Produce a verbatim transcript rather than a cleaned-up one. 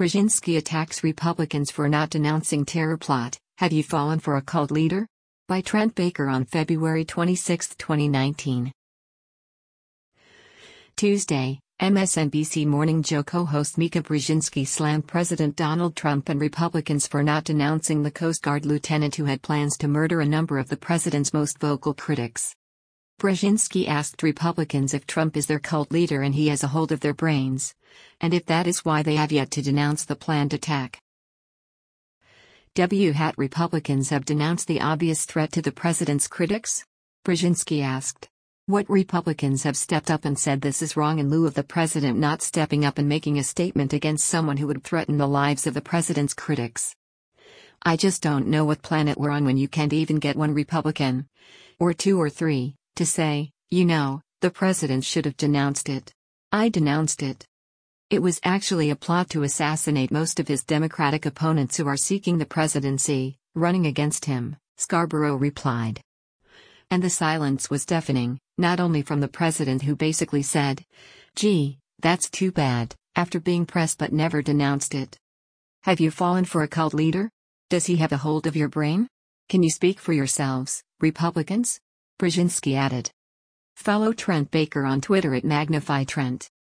Brzezinski attacks Republicans for not denouncing terror plot. Have you fallen for a cult leader? By Trent Baker on February twenty-sixth, twenty nineteen. Tuesday, M S N B C Morning Joe co-host Mika Brzezinski slammed President Donald Trump and Republicans for not denouncing the Coast Guard lieutenant who had plans to murder a number of the president's most vocal critics. Brzezinski asked Republicans if Trump is their cult leader and he has a hold of their brains, and if that is why they have yet to denounce the planned attack. W. Hat Republicans have denounced the obvious threat to the president's critics? Brzezinski asked. What Republicans have stepped up and said this is wrong in lieu of the president not stepping up and making a statement against someone who would threaten the lives of the president's critics? I just don't know what planet we're on when you can't even get one Republican, or two or three, to say, you know, the president should have denounced it. I denounced it. It was actually a plot to assassinate most of his Democratic opponents who are seeking the presidency, running against him, Scarborough replied. And the silence was deafening, not only from the president who basically said, gee, that's too bad, after being pressed but never denounced it. Have you fallen for a cult leader? Does he have a hold of your brain? Can you speak for yourselves, Republicans? Brzezinski added. Follow Trent Baker on Twitter at Magnify Trent.